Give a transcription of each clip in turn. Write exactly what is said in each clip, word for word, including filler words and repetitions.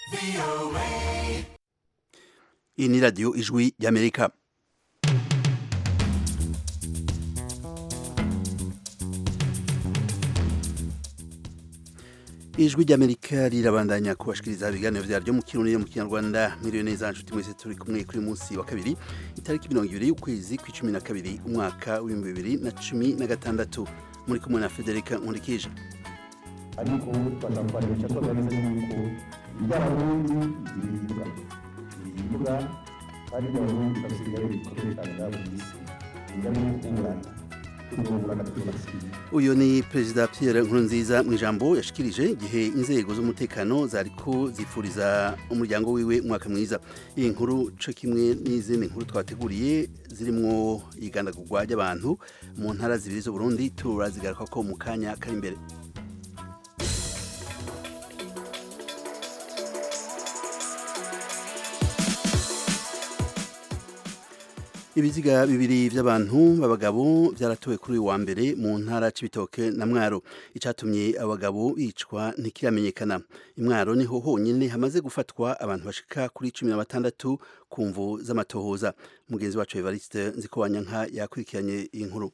Iyi ni radiyo ijwi y'Amerika. Ijwi ry'Amerika rirabandanya kubashikiriza ibiganiro vyaryo mu Kirundi no mu Kinyarwanda. Mwiriwe neza nshuti mwese, turi kumwe kuri munsi wa kabiri itariki mirongo ibiri y'ukwezi kw'icumi na kabiri umwaka w'ibihumbi bibiri na cumi na gatandatu. Muri kumwe na Federica Nkurikije. Ariko twanafanisha ko narize yuko ibyarundi biribwa biribwa ari barundi basigaye bikorera cyane mu isi ingano y'ukurana. Uyu ni Perezida Pierre Nkurunziza mu ijambo yashikirije igihe inzego z'umutekano zariko zifuriza umuryango wiwe mwaka mwiza. Iyi nkuru co kimwe n'izindi nkuru twateguriye zirimwo igandagurwa ry'abantu mu ntara zibiri zo Burundi turazigaruka ko mu kanya kari imbere. Ibiziga bibiri vy'abantu b'abagabo vyaratowe kuri uyu wa mbere mu ntara Cibitoke na Mwaro. Icatumye abagabo bicwa ntikiramenyekana. Imwaro niho honyene hamaze gufatwa abantu bashika kuri cumi na batandatu ku mvu z'amatohoza. Mugenzi wacu Evariste Nzikobanyanka yakurikiranye iyi nkuru.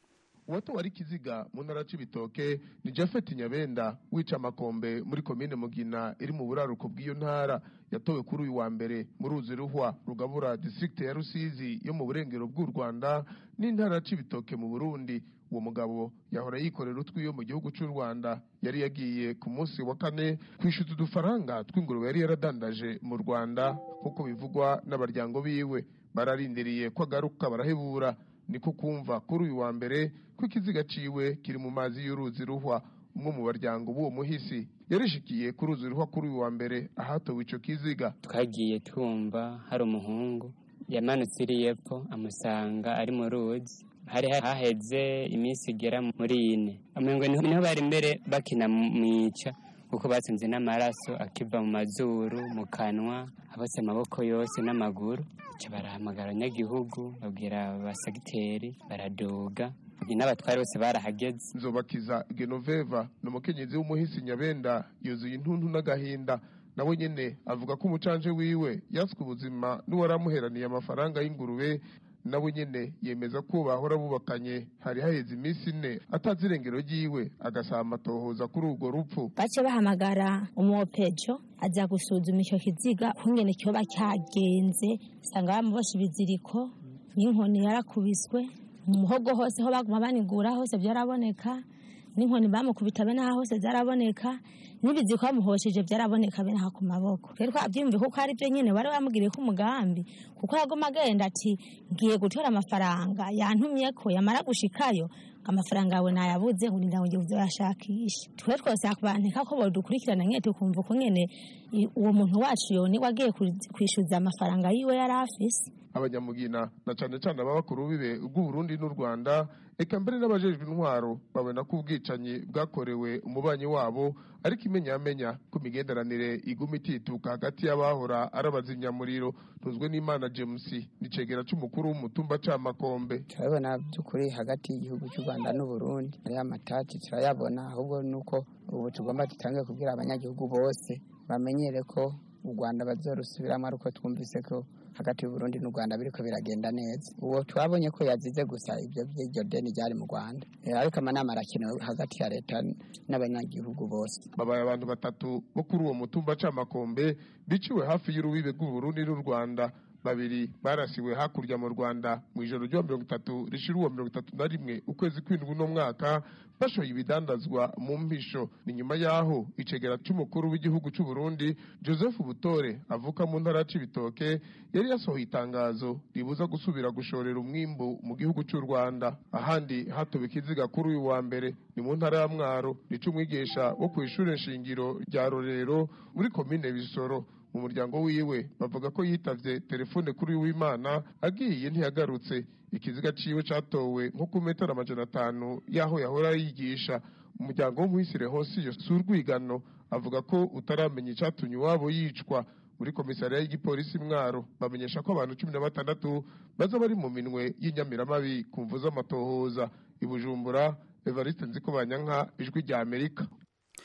Watu wari kiziga mu ntara Cibitoke ni Jafet Nyabenda wica makombe muri komine Mugina iri mu buraruko bw'iyo ntara, yatowe kuri uyu wa mbere mu ruzi ruhwa rugabura district ya Rusizi yo mu burengero bw'u Rwanda n'intara Cibitoke mu Burundi. Uwo mugabo yahora yikorera utwiyo mu gihugu cy'u Rwanda, yari yagiye ku munsi wa kane kwishyuza udufaranga tw'ingurube yari yaradandaje mu Rwanda kuko bivugwa n'abaryango biwe. Bararindiriye ko agaruka barahebura, niko kumva kuri uyu wa mbere ko ikiziga ciwe kiri mu mazi y'uruzi ruhwa. Umwe mu baryango b'uwo muhisi yarishikiye ku ruzi ruhwa kuri uyu wa mbere ahatowe ico kiziga. Twagiye twumva hari umuhungu yamanutse iri yepfo amusanga ari mu ruzi, hari haheze iminsi igera muri ine. Amengo niho bari imbere bakina mwica kuko batsinze n'amaraso akiva mu mazuru mu kanwa abose amaboko yose n'amaguru. Cyo barahamagara abanyagihugu babwira abasegiteri baradoga n'abatwari bose barahageze. Nzobakiza Genoveva n'umukenyezi w'umuhisi Nyabenda yuzuye intuntu n'agahinda. Nawe nyene avuga ko umucanje wiwe yaswe ubuzima n'uwaramuheraniye amafaranga y'ingurube. Nawe nyene yemeza ko bahora bubakanye hari haheze iminsi ine atazirengero ryiwe, agasaba amatohoza kuri urwo rupfu. Bace bahamagara umuopejo aza gusuzuma ico kiziga kungene cyo bacyagenze, sanga bamubosha ibiziriko n'inkoni yarakubiswe mu muhogo hose ho baguma banigura hose byaraboneka, n'inkoni bamukubita bene hose zaraboneka, n'ibiziko bamuhosheje byaraboneka bene ha ku maboko. Rero abyumve kuko ari byo nyene bari bamugiriye ku mugambi, kuko yagoma agenda ati ngiye gutora amafaranga yantumye ko yamara gushikayo amafaranga yawe nayabuze urinda ngo ngiye yashakisha. Twe twose akubantika ko bodukurikirana nyete kumva uko nyene uwo muntu wacu yoni wagiye kwishuza amafaranga yiwe yari afise. Abanyamugina na cane cane abakuru bibe ubw'u Burundi n'u Rwanda eka mbere n'abajejwe intwaro babona ko ubwicanyi bwakorewe umubanyi wabo, ariko imenyamenya ko imigenderanire iguma itituka hagati y'abahora arabazimyamuriro. Tuzwe n'Imana James nicegera c'umukuru w'umutumba ca Makombe. Turabona by'ukuri hagati y'igihugu cy'u Rwanda n'u Burundi ari amatati turayabona, ahubwo nuko ubu tugomba dutange kubwira abanyagihugu bose bamenyere ko u Rwanda bazorusubiramo, ariko twumvise ko hagati y'u Burundi n'u Rwanda biriko biragenda neza. Uwo twabonye ko yazize gusa ibyo by'iryo deni ryari mu Rwanda, ariko amanama arakenewe hagati ya leta n'abanyagihugu bose. Babaye abantu batatu bo kuri uwo mutumba ca Makombe biciwe hafi y'urubibe rw'u Burundi n'u Rwanda. Babiri barasiwe hakurya mu Rwanda mu ijoro ryo mirongo itatu rishira uwa mirongo itatu na rimwe ukwezi kw'indwi no mwaka bashoye ibidandazwa mu mpisho. Ni nyuma yaho icegera c'umukuru w'igihugu c'u Burundi Joseph Butore avuka mu ntara Cibitoke yari yasohoye itangazo ribuza gusubira gushorera umwimbu mu gihugu c'u Rwanda. Ahandi hatowe ikiziga kuri uyu wa mbere ni mu ntara ya Mwaro, nico umwigisha wo kw'ishure shingiro rya Rorero muri komine Bisoro. Mu muryango wiwe bavuga ko yitavye telefone kuri w'Imana agiye ntiyagarutse. Ikiziga ciwe catowe nko ku metero amajana atanu yaho yahora yigisha. Umuryango w'umuhisire hose iyo surwigano avuga ko utaramenya icatumye wabo yicwa. Muri komisariya y'igipolisi Mwaro bamenyesha ko abantu cumi na batandatu baza bari mu minwe y'inyamiramabi ku mvu z'amatohoza. I Bujumbura, Evariste Nzikobanyanka, Ijwi rya Amerika.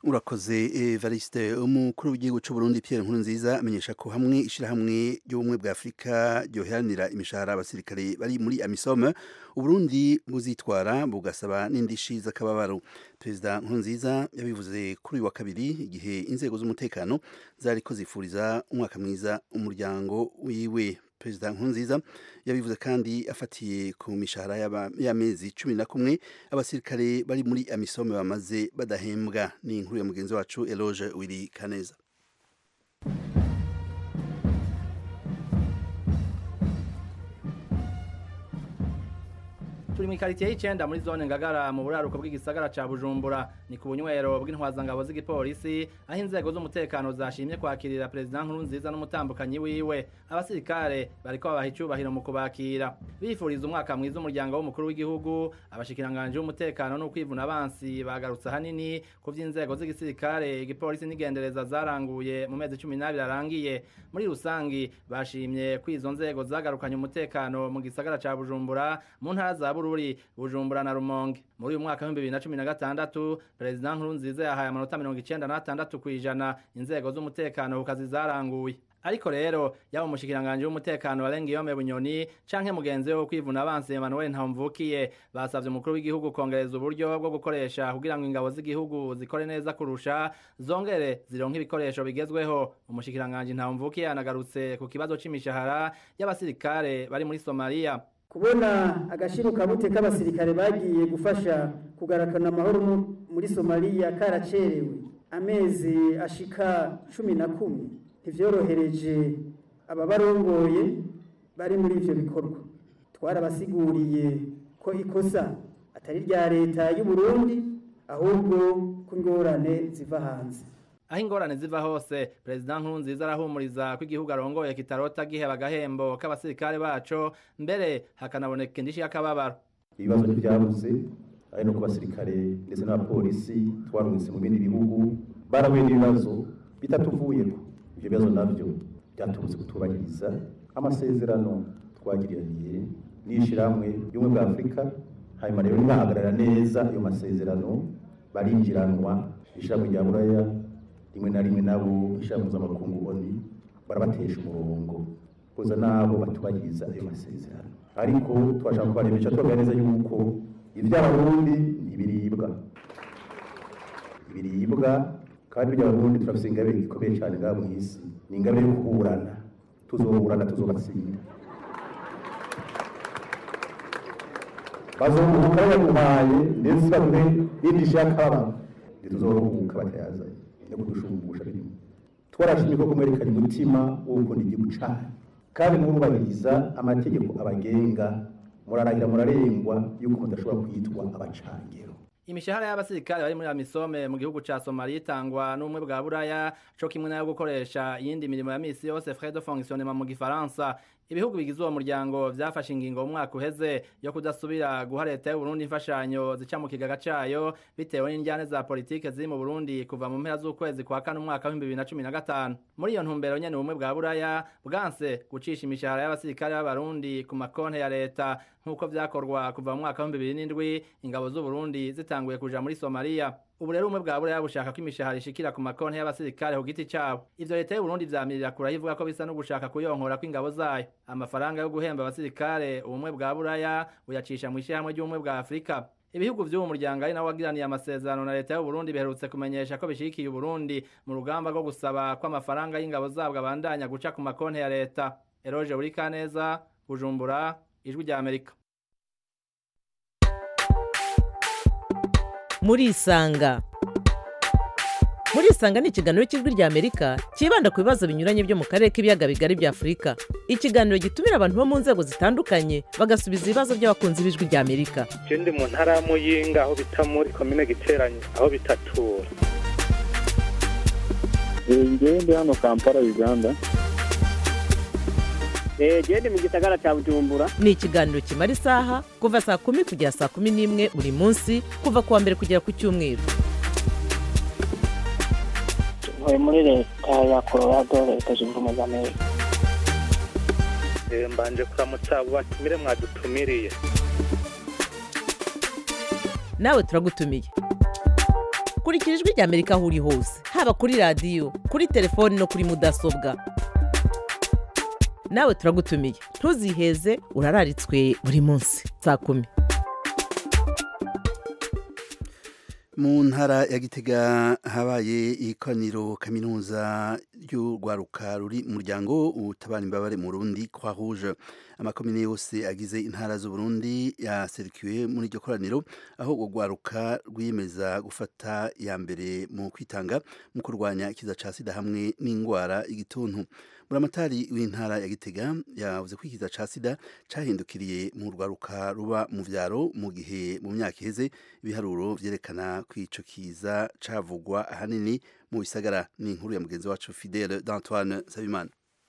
urakoze Evariste. Umukuru w'igihugu cy'u Burundi Pierre Nkurunziza amenyesha ko hamwe ishirahamwe ry'ubumwe bwa Afrika ryoheranira imishahara abasirikare bari muri AMISOM Uburundi buzitwara bugasaba n'indishi z'akababaro. Perezida Nkurunziza yabivuze kuri uyu wa kabiri igihe inzego z'umutekano zariko zifuriza umwaka mwiza umuryango wiwe. Perezida Nkurunziza yabivuze kandi afatiye ku mishahara y'amezi cumi na kumwe abasirikare bari muri AMISOM bamaze badahembwa. Ni inkuru ya mugenzi wacu Eloge Wili Kaneza. Turi mu quartier y'icenda muri zone Ngagara mu buraruko bw'igisagara ca Bujumbura, ni ku bunywero bw'intwazangabo z'igipolisi aho inzego z'umutekano zashimye kwakirira Perezida Nkurunziza n'umutambukanyi wiwe. Abasirikare bariko babaha icubahiro mu kubakira bifuriza umwaka mwiza umuryango w'umukuru w'igihugu. Abashikiranganje b'umutekano no kwivuna abansi bagarutse hanini ku vy'inzego z'igisirikare, igipolisi n'igendereza zaranguye mu mezi cumi n'abiri arangiye. Muri rusangi bashimye kwizo nzego zagarukanye umutekano mu gisagara ca Bujumbura mu ntara za Bururi, Bujumbura na Rumonge. Muri uyu mwaka wa bibiri na cumi na gatandatu Perezida Nkurunziza yahaye amanota mirongo icenda n'atandatu kw'ijana inzego z'umutekano ku kazi zaranguye. Ariko rero yaba umushikiranganje w'umutekano Alengiyome Bunyoni canke mugenzi we wo kwivuna abansi Emmanuel Ntamvukiye basavye umukuru w'igihugu kongereza uburyo bwo gukoresha kugira ngo ingabo z'igihugu zikore neza kurusha, zongere zironke ibikoresho bigezweho. Umushikiranganje Ntamvukiye anagarutse ku kibazo c'imishahara y'abasirikare bari muri Somalia. Kubona agashiruka bute k'abasirikare bagiye gufasha kugarakana amahoro muri Somalia karacerewe amezi ashika cumi na kumwe, ntivyorohereje ababarongoye bari muri ivyo bikorwa. Twarabasiguriye ko ikosa atari rya leta y'u Burundi ahubwo ko ingorane ziva hanze. Aho ingorane ziva hose, Perezida Nkurunziza arahumuriza ko igihugu arongoye kitarota giheba agahembo k'abasirikare baco, mbere hakanaboneka indishi y'akababaro. Ibibazo ntibyabuze ari no ku basirikare ndetse n'abapolisi twarungitse mu bindi bihugu barahuye n'ibibazo bitatuvuyeko. Ivyo bibazo navyo byaturutse kutubahiriza amasezerano twagiraniye n'ishirahamwe y'ubumwe bwa Afrika. Hanyuma rero nibahagarara neza ayo masezerano barinjiranwa ishirahamwe rya Buraya, rimwe na rimwe nabo ishirahamwe mpuzamakungu O N U barabatesha umurongo kuza nabo batubahiriza ayo masezerano. Ariko twashaka kubaremesha tubabwira neza yuko ivy'abarundi ntibiribwa ibiribwa kandi ivy'abarundi turafise ingabire ikomeye cyane ngaha mw'isi, ni ingabire yo kuburana. Tuzoburana, tuzobatsinda. Bazobuka yaguhaye ndetse baduhe n'indishi y'akababaro, tuzobuka batayazanye no kudushumbusha birimo. Twarashimye ko kumwerekana umutima wo gukunda igihugu cyane kandi mwubahiriza amategeko abagenga, murarahira murarengwa yuko mudashobora kwitwa abacangero. Imishahara y'abasirikare bari muri AMISOM mu gihugu ca Somalia itangwa n'umwe bwa Buraya co kimwe nayo gukoresha iyindi mirimo ya misi yose frais de fonctionnement mu gifaransa. Ibihugu bigize uwo muryango vyafashe ingingo mu mwaka uheze yo kudasubira guha leta y'u Burundi imfashanyo zica mu kigaga cayo bitewe n'indyane za politike ziri mu Burundi kuva mu mpera z'ukwezi kwa kane umwaka wa bibiri na cumi na gatanu. Muri iyo ntumbero nyene ubumwe bwa Buraya bwanse gucisha imishahara y'abasirikare b'abarundi ku makonte ya leta nk'uko vyakorwa kuva mu mwaka wa bibiri n'indwi ingabo z'u Burundi zitanguye kuja muri Somalia. Ubu rero umwe bwa Buraya bushaka ko imishahara ishikira ku makonte y'abasirikare ku giti cabo. Ivyo leta y'u Burundi vyamirira kure ivuga ko bisa no gushaka kuyonkora kw'ingabo zayo. Amafaranga yo guhemba abasirikare ubumwe bwa Buraya buyacisha mu ishirahamwe ry'ubumwe bwa Afrika. Ibihugu vy'uwo muryango ari nawo wagiraniye amasezerano na leta y'u Burundi biherutse kumenyesha ko bishikiye u Burundi mu rugamba rwo gusaba ko amafaranga y'ingabo zabwo abandanya guca ku makonte ya leta. Eroje Buri Kaneza, Bujumbura, Ijwi rya Amerika. Muri Isanga. Muri Isanga ni ikiganiro cy'Ijwi rya Amerika kibanda ku bibazo binyuranye byo mu karere k'ibiyaga bigari bya Afrika. Ikiganiro gitumira abantu bo mu nzego zitandukanye bagasubiza ibibazo by'abakunzi b'Ijwi rya Amerika. Je ndi mu ntara ya Muyinga aho bita muri commune Giteranyi aho bitatura. Ngiye ndi hano Kampala Uganda. Eh je ndi mu gisagara cya Bujumbura. Ni ikiganiro kimara isaha kuva saa kumi kugera saa kumi n'imwe buri munsi kuva kuwa mbere kugera ku cyumweru. Ntuye muri leta ya Colorado, leta zunze ubumwe za Amerika. Eh mbanje kuramutsa abo batumire mwadutumiriye. Nawe turagutumiye. kurikira ijwi rya Amerika aho uri hose, haba kuri radiyo, kuri telefoni no kuri mudasobwa. Nawe turagutumiye, ntuziheze, urararitswe buri munsi saa kumi. Mu ntara ya Gitega habaye ikoraniro kaminuza y'urwaruka ruri mu muryango utabara imbabare mu Burundi Croix Rouge. Amakomine yose agize intara z'u Burundi yaserukiwe muri iryo koraniro, aho urwaruka rwiyemeza gufata ya mbere mu kwitanga mu kurwanya ikiza ca sida hamwe n'ingwara igituntu. Buramatari w'intara ya Gitega yavuze ko ikiza ca sida cahindukiriye mu rwaruka ruba mu vyaro, mu gihe mu myaka iheze ibiharuro vyerekana ko ico kiza cavugwa ahanini mu bisagara. Ni inkuru ya mugenzi wacu Fidèle d'Antoine Sabimana.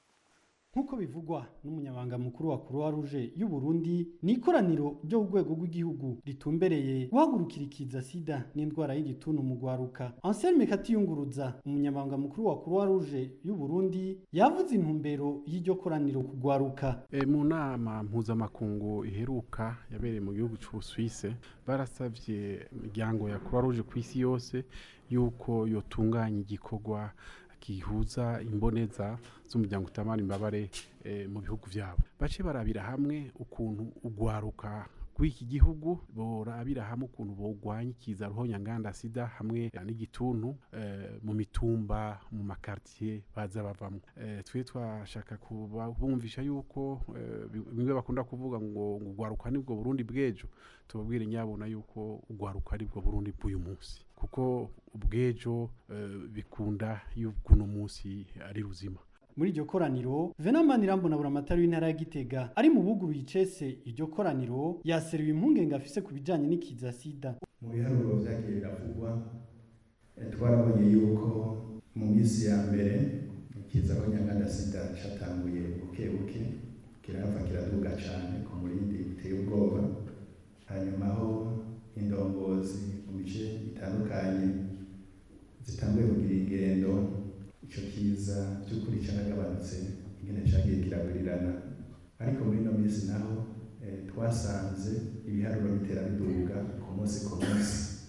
Nkuko bivugwa n'umunyabanga mukuru wa Croix Rouge y'u Burundi, ni ikoraniro ryo urwego rw'igihugu ritumbereye guhagurukira ikiza sida n'indwara y'igituntu mu rwaruka. Anselme Katiyunguruza, umunyabanga mukuru wa Croix Rouge y'u Burundi, yavuze intumbero y'iryo koraniro ku rwaruka. E, mu nama mpuzamakungu iheruka yabereye mu gihugu cy'u Suisse, barasavye imiryango ya Croix Rouge ku isi yose yuko yotunganya igikorwa gihuza imboneza z'umuryango utabara imbabare e, mu bihugu vyabo. Bace barabira hamwe ukuntu ugwaruka kw'iki gihugu borabira hamwe ukuntu bogwanya ikiza ruhonyanganda sida hamwe n'igituntu e, mu mitumba mu makartier baza bavamwe. E, twe twashaka kubumvisha yuko bimwe e, bakunda kuvuga ngo ugwaruka nibwo Burundi bwejo, tubabwire nyabona yuko ugwaruka aribwo Burundi bw'uyu munsi, kuko ubwejo uh, bikunda y'ukuno munsi ari ruzima. Muri iryo koraniro, Venamani Rambona Buramatari w'intara ya Gitega ari mu buguru yicese iryo koraniro yaseruye impungenge afise ku bijanye n'ikiza sida. Mu biharuro vyagiye biravugwa twarabonye yuko mu minsi ya mbere ikiza ruhonyanganda sida catanguye buke buke kirava kiraduga cane ku murindi biteye ubwoba, hanyuma ho indongozi mu bice bitandukanye zitanguye kugira ingendo ico kiza by'ukuri cyaragabanutse ingene cyagiye kiragurirana. Ariko muri no minsi naho e, twasanze ibiharuro bitera biduga ku munsi ku munsi.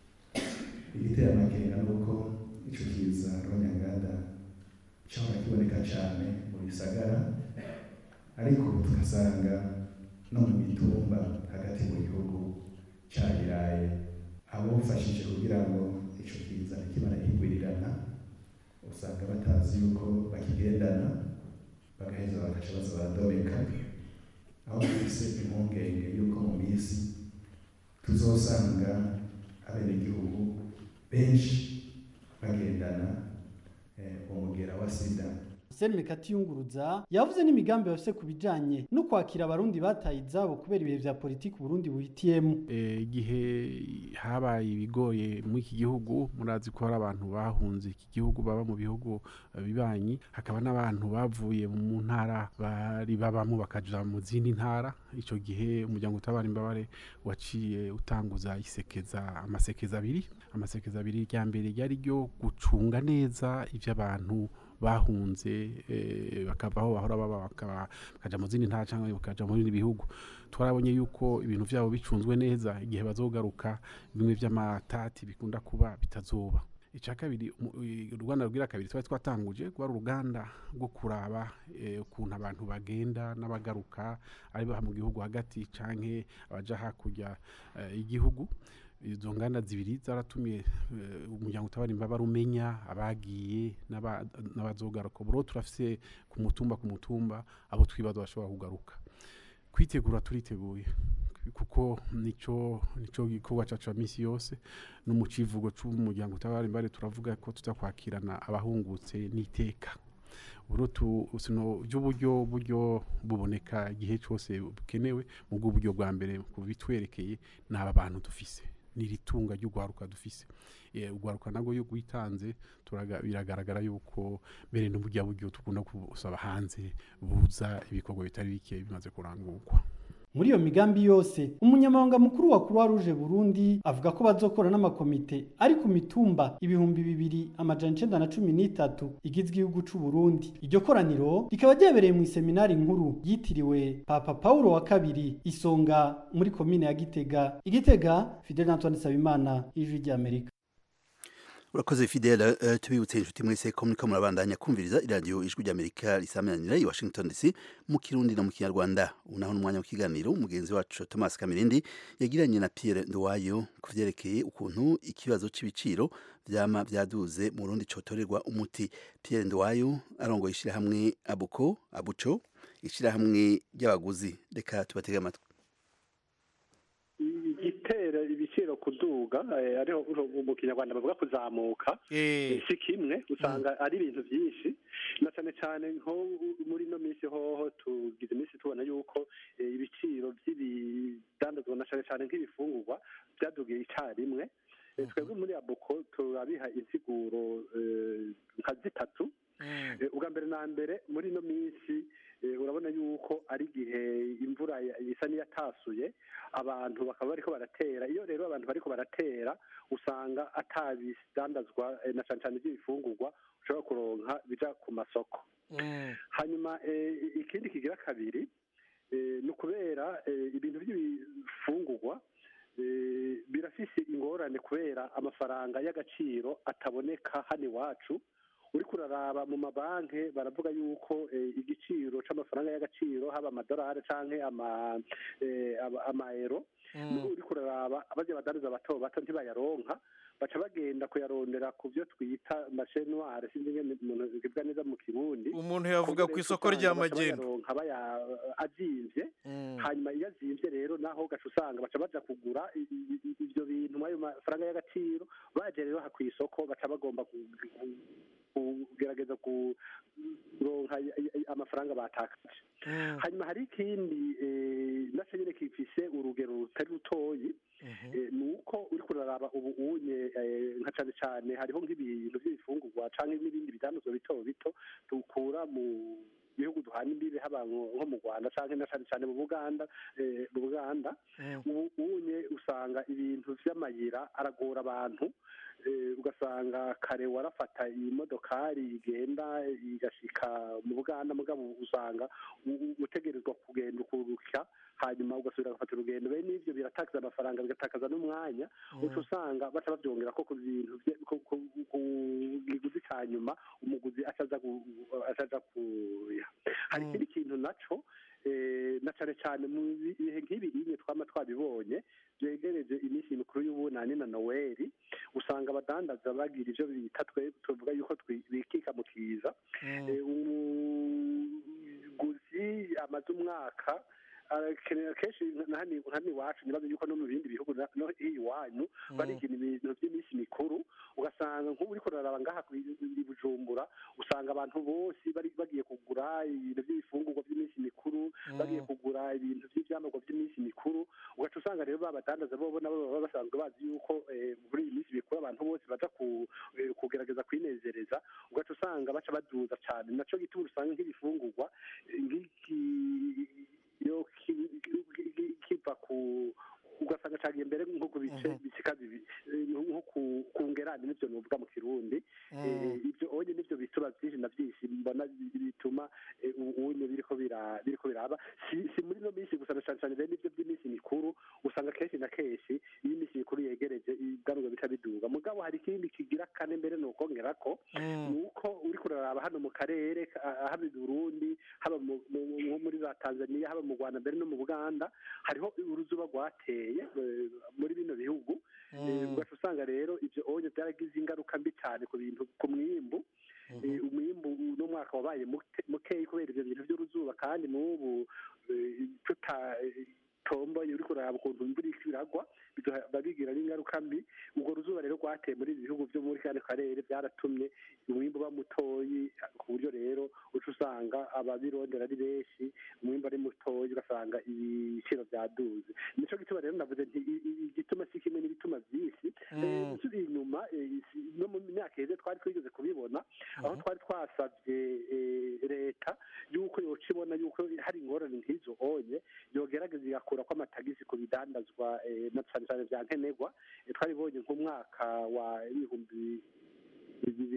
Igiteye amakenga nuko ico kiza ruhonyanganda cyahora kiboneka cyane mu bisagara, ariko tugasanga no mu mitumba hagati mu gihugu cyagiraye abofashije kugira ngo ico kiza kibana kigwirirana, usanga batazi yuko bakigendana bagaheza bagaca baza baradomeka. Aho twese impungenge yuko mu minsi tuzosanga abenegihugu benshi bagendana eh, umugera wa sida. Anselme Katiyunguruza yavuze n'imigambi bafise ku bijanye no kwakira abarundi bataye izabo kubera ibihe vya politiki Burundi buhitiyemo. Igihe e, habaye ibigoye muri iki gihugu, murazi ko hari abantu bahunze iki gihugu baba mu bihugu uh, bibanyi, hakaba n'abantu bavuye mu ntara bari babamo bakaja mu zindi ntara. Ico gihe umuryango utabara imbabare waciye utanguza isekeza amasekeza abiri amasekeza abiri rya mbere ryari ryo gucunga neza ivyo abantu bahunze e, bakavaho bahora baba bakaja mu zindi ntara cyangwa bakaja mu bindi bihugu. Twarabonye yuko ibintu vyabo bicunzwe neza, igihe bazogaruka bimwe vy'amatati bikunda kuba bitazoba. Ica kabiri, uruganda rwira kabiri twari twatanguje kuba uruganda rwo kuraba ukuntu e, abantu bagenda n'abagaruka ari baha mu gihugu hagati canke abaja hakurya igihugu. Izo nganda zibiri zaratumye umuryango utabara imbabare umenya abagiye n'abazogaruka. Buro turafise ku mutumba ku mutumba abo twibaza bashobora kugaruka. Kwitegura turiteguye kuko nico nico gikorwa cacu misi yose no mu civugo c'umuryango utabara imbabare turavuga ko tutakwakirana abahungutse n'iteka. Buro tu sino by'uburyo buryo buboneka igihe cyose bukenewe mu bw'uburyo bwa mbere kubitwerekeye n'aba bantu dufise niritunga ry'ugwaruka dufise. E, ugwaruka nago yo guitanze turaga biragaragara yuko mbere no burya buryo tukunda kusaba hanze buza ibikorwa bitari bike bimaze kurangurwa. Muri iyo migambi yose, umunyamabanga mukuru wa Croix Rouge Burundi avuga ko bazokora n'amakomite ari ku mitumba ibihumbi bibiri amajana icenda na cumi n'itatu igizwe igihugu c'u Burundi. Iryo koraniro rikaba ryabereye mu seminari nkuru yitiriwe Papa Paulo wa kabiri Isonga muri komine ya Gitega. Igitega, Fidèle d'Antoine Sabimana, Ijwi ry'Amerika. urakoze Fidele uh, tubibutse inshuti mwese ko muriko murabandanya kumviriza iradiyo ijwi ry'Amerika risamanira i Washington D C mu Kirundi no mu Kinyarwanda. Unaho n'umwanya w'ikiganiro umugenzi wacu Thomas Kamirindi yagiranye na Pierre Nduwayo kuvyerekeye ukuntu ikibazo c'ibiciro vyama vyaduze mu Burundi cotorerwa umuti. Pierre Nduwayo arongoye ishirahamwe Abuko Abuco ishirahamwe ry'abaguzi. Reka tubatege amatwi. Igitera ibiciro kuduga ariho mu Kinyarwanda bavuga kuzamuka si kimwe usanga ari ibintu byinshi na cyane cyane nko muri no minsi hoho tugize iminsi tubona yuko ibiciro by'ibidandazwa na cyane cyane nk'ibifungurwa byadugiye icyarimwe. Twebwe muri Abuko turabiha insiguro nka zitatu. Ubwa mbere na mbere muri no minsi urabona yuko ari igihe imvura isa n'iyatasuye abantu bakaba bariko baratera. Iyo rero abantu bariko baratera usanga atabidandazwa na cyane cyane by'ibifungurwa ushobora kuronka bija ku masoko. Hanyuma ikindi kigira kabiri ni ukubera ibintu by'ibifungurwa birafise ingorane kubera amafaranga y'agaciro ataboneka hano iwacu. Uri kuraraba mu mabanki baravuga yuko igiciro c'amafaranga y'agaciro haba amadolari canke ama amaero uri kuraraba abaje badariza bato bato ntibayaronka baca bagenda kuyarondera ku byo twita marché noir sinzi ngene umuntu bibwa neza mu Kirundi. Umuntu yavuga ku isoko rya magendo baya azimvye hanyuma iyo azimvye rero naho gacu usanga baca baja kugura ivyo bintu ayo mafaranga y'agaciro baje rero ha ku isoko baca bagomba kugerageza kuronka amafaranga batakaje. Hanyuma hari ikindi naco nyene kifise urugero rutari rutoyi nuko uri kuraraba ubu unye nka cane cane hariho nk'ibintu by'ibifungurwa canke n'ibindi bidandazwa bito bito dukura mu bihugu duhana imbibe haba nko mu Rwanda canke na cane cane mu Buganda mu Buganda ubu unye usanga ibintu vy'amayira aragora abantu. Ugasanga kare warafata iyi modokari igenda igashika mu Buganda mugabo usanga utegerezwa kugenda ukuruka hanyuma ugasubira gufata urugendo. Bene ivyo biratakaza amafaranga bigatakaza n'umwanya uco usanga baca bavyongera ko ku bintu kiguzi cyanyuma umuguzi acaza acaza kuya. Hari ikindi kintu naco na cane cane mu bihe nk'ibi inye twama twabibonye byegereje iminsi mikuru y'ubunani na Noeli usanga abadandaza bagira ivyo bita twe tuvuga yuko twikika mu kiza. Umuguzi amaze umwaka kenshi nahani hano iwacu nibaza yuko no mu bindi bihugu no iwanyu barigina ibintu by'iminsi mikuru ugasanga nk'ubu uriko uraraba ngaha i Bujumbura usanga abantu bose bari bagiye kugura ibintu by'ibifungurwa by'iminsi mikuru bagiye kugura ibintu by'ivyamagwa by'iminsi mikuru ugaca usanga rero babadandaza bo nabo baba basanzwe bazi yuko muri iyi minsi mikuru abantu bose baza kugerageza kwinezereza ugaca usanga baca baduza cyane naco gituma usanga nk'ibifungurwa nk'iki yo kipa ku ugasanga cagiye mbere nko ku bice bicika bibi nko kungerana n'ivyo nuvuga mu Kirundi ivyo onye n'ivyo bituma byinshi na byinshi mbona bituma ubunye biriko bira biriko biraba si muri no minsi gusa cyane cyane n'ivyo by'iminsi mikuru usanga kenshi na kenshi iyi minsi mikuru yegereje igaruka bitabiduga mugabo hari ikindi kigira kane mbere no kongera ko nuko uri kuraraba hano mu karere haba i Burundi haba muri za Tanzania haba mu Rwanda mbere no mu Buganda hariho uruzuba rwateye muri bino bihugu ugaca usanga rero ivyo onye byaragize ingaruka mbi cyane ku bintu ku mwimbu. Umwimbu no mwaka wabaye mukeyi kubera ivyo bintu by'uruzuba kandi n'ubu tuta tomboye uri kuraba ukuntu imvura ikiragwa babigira n'ingaruka mbi. Ubwo ruzuba rero rwateye muri ibi bihugu byo muri kane karere byaratumye umwimbu bamutoyi ku buryo rero uca usanga ababirondera ari benshi umwimbu ari mutoyi ugasanga ibiciro byaduze. Nico gituma rero navuze nti igituma si kimwe n'ibituma byinshi turi inyuma no mu myaka iheze twari twigeze kubibona aho twari twasabye leta yuko yoca ibona yuko hari ingorane nk'izo onye yogerageza igakura ko amatagisi ku bidandazwa na cyane cyane bya nkenerwa twari bonye nk'umwaka wa ibihumbi bibiri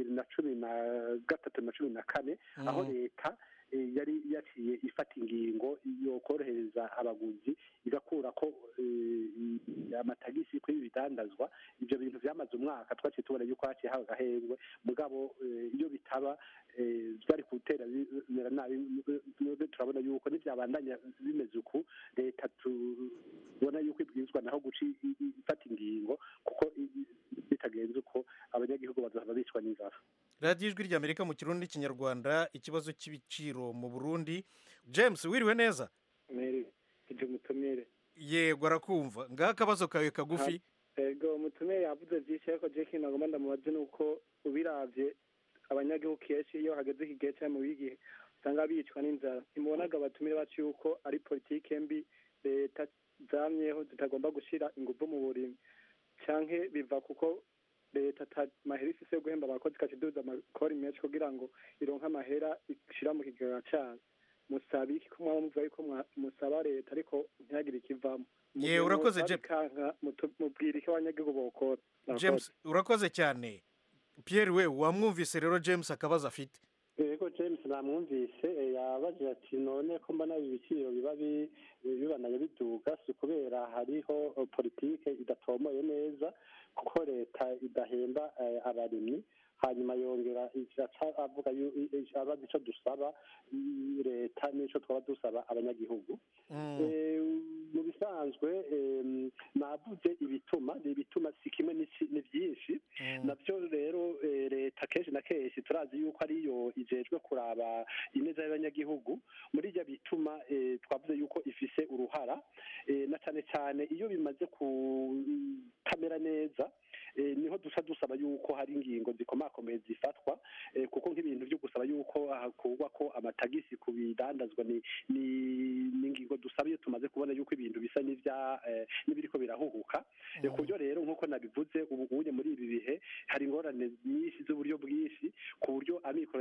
bibiri na cumi na gatatu na cumi na kane aho leta yari yaciye ifata ingingo yo korohereza abaguzi igakura ko amatagisi kuri bidandazwa ibyo bintu byamaze umwaka twaciye tubona yuko haciye haba agahengwe mugabo iyo bitaba byari gutera bimera nabi turabona yuko n'ibyabandanya bimeze uku leta tubona yuko ibwirizwa naho guca ifata ingingo kuko bitagenze uko abanyagihugu bazaba bicwa n'inzara radiyo ijwi ry'amerika mu kirundi n'ikinyarwanda ikibazo cy'ibiciro mu burundi james wiriwe neza ibyo mutumire yego arakumva ngaho akabazo kawe kagufi yego mutumire yavuze byinshi ariko jeki nagomba ndamubaze ni uko ubirabye abanyagihugu kenshi iyo hageze iki gihe cyangwa mu bigihe usanga bicwa n'inzara ntimubonaga abatumire bacu yuko ari politike mbi leta zamyeho zitagomba gushyira ingufu mu burimyi cyangwa biva kuko leta mahera ifise yo guhemba abakozi ikaciduza amakori menshi kugira ngo ironke amahera ishira mu kigega cayo musaba iki ko mwaba muvuga yuko musaba leta ariko ntihagire ikivamo ye urakoze James mubwira icyo abanyagihugu bokora James urakoze cyane Pierre we wamwumvise rero James akabaza afite yego James namwumvise yabaje ati none ko mbona ibiciro biba bibanaye biduga si kubera hariho politike idatomoye neza kuko leta idahemba abarimyi hanyuma yongera avuga abazi icyo dusaba leta n'icyo twaba dusaba abanyagihugu mu bisanzwe navuze ibituma ni ibituma si kimwe ni byinshi nabyo rero leta kenshi na kenshi turazi yuko ariyo ijejwe kuraba ineza y'abanyagihugu muri ibyo bituma twavuze yuko ifise uruhara na cyane cyane iyo bimaze kutamera neza niho dusa dusaba yuko hari ingingo zikomakomeye zifatwa kuko nk'ibintu byo gusaba yuko hakurwa ko amatagisi ku bidandazwa ni ingingo dusaba iyo tumaze kubona yuko ibintu bisa n'ibya n'ibiriko birahuhuka ku buryo rero nk'uko nabivuze ubu unye muri ibi bihe hari ingorane nyinshi z'uburyo bwinshi ku buryo amikoro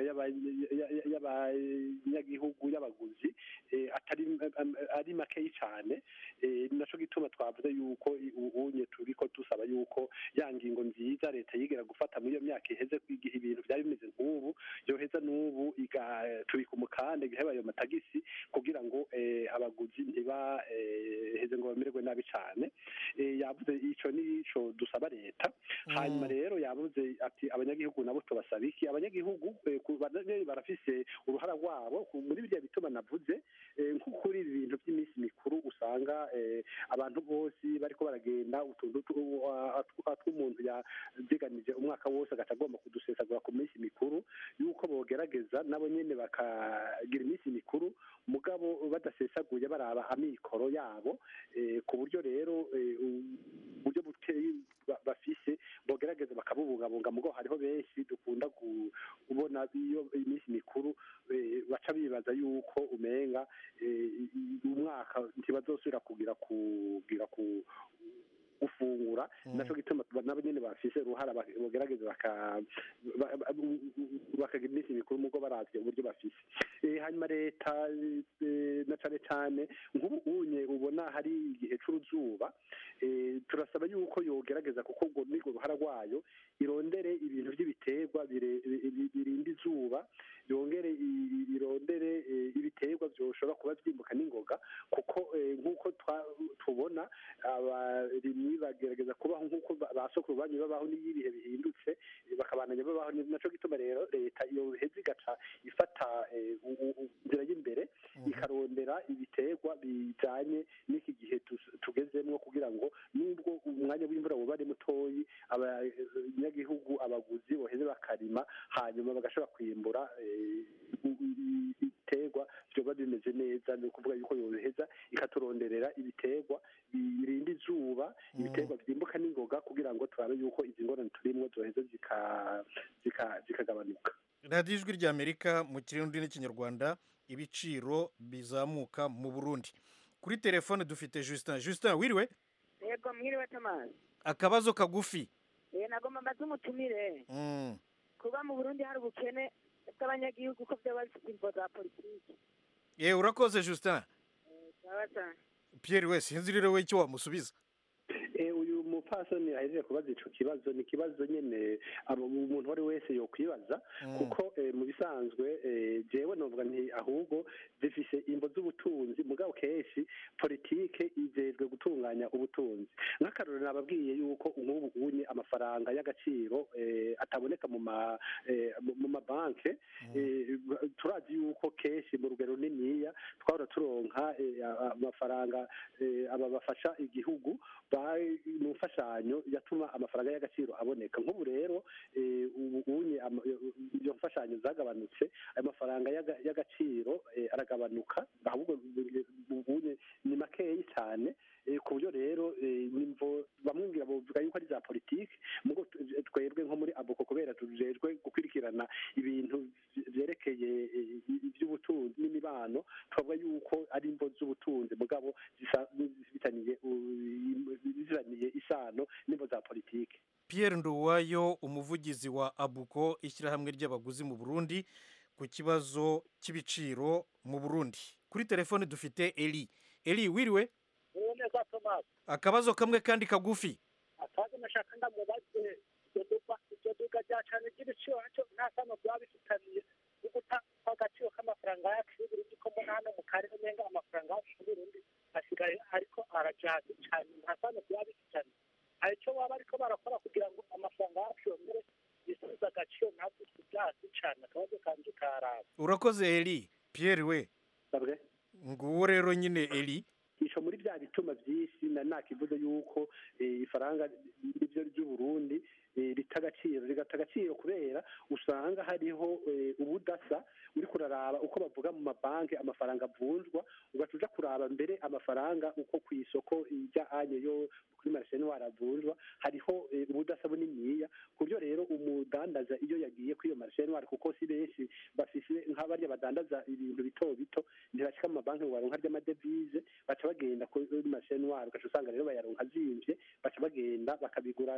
y'abanyagihugu y'abaguzi atari ari makeyi cyane naco gituma twavuze yuko unye turiko dusaba yuko ya ngingo nziza leta yigera gufata muri iyo myaka iheze igihe ibintu byari bimeze nk'ubu yoheza n'ubu igatubika umukanda igaheba ayo matagisi kugira ngo abaguzi ntibaheze ngo bamererwe nabi cyane yavuze ico n'ico dusaba leta hanyuma rero yavuze ati abanyagihugu nabo tubasaba iki abanyagihugu barafise uruhara rwabo muri bya bituma navuze nko kuri ibi bintu by'iminsi mikuru usanga abantu bose bariko baragenda utuntu tw'umuntu yaziganije umwaka wose agaca agomba kudusesagura ku minsi mikuru yuko bogerageza nabo nyene bakagira iminsi mikuru mugabo badasesaguye baraba amikoro yabo ku buryo rero uburyo buteye bafise bogerageza bakabubungabunga mugo hariho benshi dukunda kubona iyo iminsi mikuru baca bibaza yuko umenga umwaka ntibazosubira kugira kugira ku gufungura naco gituma nabo nyene bafise ruhara bogerageza bakagira iminsi mikuru mugo baravye uburyo bafise hanyuma leta na cane cane nk'ubu unye ubona hari igihe c'uruzuba turasaba yuko yogerageza kuko ubwo nirwo ruhara rwayo irondere ibintu vy'ibiterwa birinda izuba yongere irondere ibiterwa vyoshobora kuba vyimbuka n'ingoga kuko nk'uko tubona abarimyi bagerageza kubaho nk'uko basokuru banyu babaho n'ibihe bihindutse bakabananya babaho naco gituma rero leta iyo heze igaca ifata inzira y'imbere ikarondera ibiterwa bijanye n'iki gihe tugezemwo kugira ngo nubwo umwanya w'imvura woba ari mutoyi abanyagihugu abaguzi boheze bakarima hanyuma bagashobora kwimbura ibiterwa vyoba bimeze neza ni ukuvuga yuko yoheza ikaturonderera ibiterwa birinda izuba ibiterwa vyimbuka n'ingoga kugira ngo turabe yuko izi ngorane turimwo zoheza zikagabanuka radiyo ijwi ry'amerika mu kirundi n'ikinyarwanda ibiciro bizamuka mu burundi kuri telefone dufite Justin Justin wiriwe yego mwiriwe Thomas akabazo kagufi eh nagomba mbaze umutumire mm kuba mu Burundi hari ubukene bw'abanyagihugu ko byo bafite imvo za politiki eh urakoze Justin sawa cyane Pierre we sinzi rero we icyo wamusubiza eh uyu umupfasoni ahejeje kubaza ico kibazo ni ikibazo nyene umuntu wari wese yokwibaza kuko mu bisanzwe jewe novuga nti ahubwo zifise imbo z'ubutunzi mugabo kenshi politike izejwe gutunganya ubutunzi nk'akarorero nababwiye yuko nk'ubu unye amafaranga y'agaciro ataboneka mu ma mu mabanke turazi yuko kenshi mu rugero niniya twahora turonka amafaranga aba bafasha igihugu mu mfashanyo yatuma amafaranga y'agaciro aboneka nk'ubu rero ubu unye iyo mfashanyo zagabanutse ayo mafaranga y'agaciro aragabanuka ahubwo ubunye ni makeyi cyane ku buryo rero nimvo bamwumvira bavuga yuko ari za politiki mugo twebwe nko muri aboko kubera tujejwe gukwirikirana ibintu vyerekeye iby'ubutunzi n'imibano twavuga yuko ari imbo z'ubutunzi mugabo zifitaniye ziraniye isano n'imbo za politiki. Pierre Nduwayo umuvugizi wa Abuko ishyirahamwe ry'abaguzi mu Burundi ku kibazo cy'ibiciro mu Burundi. Kuri telefone dufite Eli. Eli wiriwe? Neza Thomas. Akabazo kamwe kandi kagufi. Akazi nashaka ndamubaze iryo duka rya cyane ry'ibiciro cyo nta sano byabifitaniye guta agaciro k'amafaranga yacu Burundi ko mbona hano mu karere nenga amafaranga yacu Burundi asigaye ariko arajaje cyane nta sano byabifitaniye. Aricyo baba ariko barakora kugira ngo amafaranga yacu yongere yisubize agaciro ntabwo byasi cyane akabazo kandi karaba. Urakoze Eli. Pierre we. Sabwe. Nguwo rero nyine Eli. Isho muri bya bituma byinshi na nakivuze yuko ifaranga ibyo ry'u Burundi ritagaciro rigatagaciro kubera usanga hariho ubudasa uri kuraraba uko bavuga mu mabanki amafaranga avunjwa ugacuja kuraba mbere amafaranga uko ku isoko ijya anye yo kuri marché noir avunjwa hariho ubudasa buniniya ku byo rero umudandaza iyo yagiye kuri iyo marché noir kuko si benshi bafise nk'abarya badandaza ibintu bito bito ntibashika mu mabanki ngo baronka ry'amadevize baca bagenda kuri marché noir ugaca usanga rero bayaronka zimvye baca bagenda bakabigura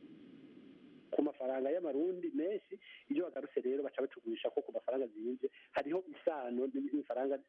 ku mafaranga y'amarundi menshi iyo bagarutse rero baca batugurisha ko ku mafaranga ziyinje hariho isano n'ifaranga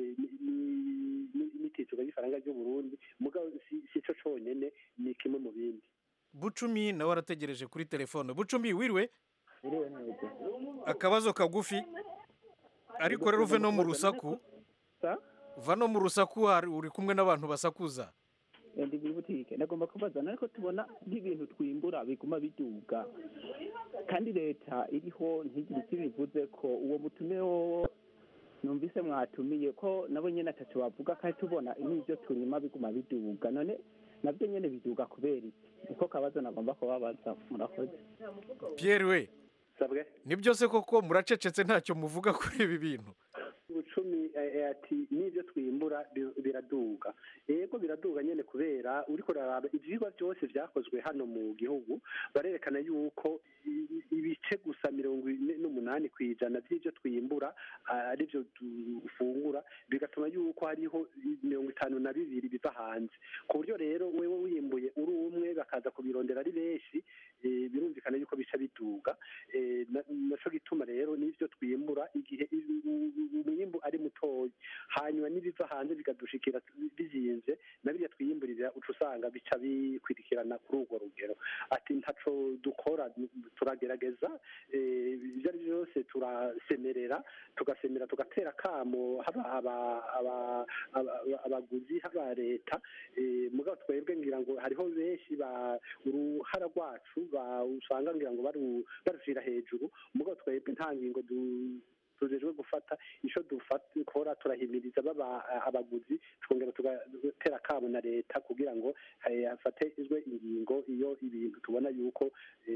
n'itituga y'ifaranga ry'u Burundi mugabo si cyo conyene ni kimwe mu bindi. Bucumi nawe arategereje kuri telefone. Bucumi wiriwe? Wiriwe neza. Akabazo kagufi ariko rero uve no mu rusaku va no mu rusaku uri kumwe n'abantu basakuza. Ndi muri butike nagomba kubaza ariko tubona nk'ibintu twimbura biguma biduga kandi leta iriho ntigire icyo bivuze ko uwo mutume wo numvise mwatumiye ko nabo nyene atatu bavuga kandi tubona n'ibyo turima biguma biduga none nabyo nyene biduga kubera iki niko kabazo nagomba kubabaza murakoze. Pierre we sabwe ni byose koko muracecetse ntacyo muvuga kuri ibi bintu. Ubucumi ati n'ibyo twimbura biraduga yego biraduga nyene kubera uri kuraraba ivyigwa byose vyakozwe hano mu gihugu barerekana yuko ibice gusa mirongo ine n'umunani kwijana by'ibyo twimbura ari byo dufungura bigatuma yuko hariho mirongo itanu na bibiri biva hanze ku buryo rero wewe wimbuye uri umwe bakaza kubirondera ari benshi birumvikana yuko bica biduga naco gituma rero n'ibyo twimbura igihe umwimbu ari mutoyi hanyuma n'ibiva hanze bigadushikira bizinze nabirya twiyimburira uca usanga bica bikwirikirana kuri urwo rugero ati ntaco dukora turagerageza ibyo ari byose turasemerera tugasemera tugatera kamo haba abaguzi haba leta mugabo twebwe ngira ngo hariho benshi ba uruhara rwacu usanga ngira ngo barushira hejuru mugabo twebwe nta ngingo tujejwe gufata ico dukora turahimiriza baba abaguzi twongera tugatera kamo na leta kugira ngo hafatizwe ingingo iyo ibintu tubona yuko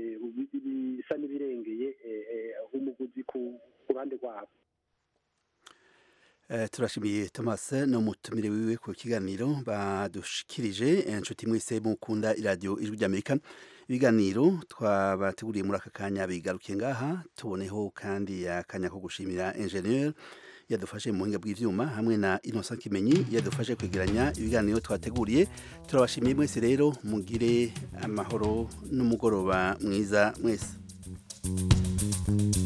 bisa n'ibirengeye umuguzi ku ruhande rwabo. turashimiye Thomas n'umutumire wiwe ku kiganiro badushikirije inshuti mwese mukunda iradiyo ijwi ry'Amerika ibiganiro twabateguriye muri aka kanya bigarukiye ngaha tuboneho kandi akanya ko gushimira ingenieur yadufashe mu buhinga bw'ivyuma hamwe na Innocent Kimenyi yadufashe kwegeranya ibiganiro twateguriye turabashimiye mwese rero mugire amahoro n'umugoroba mwiza mwese.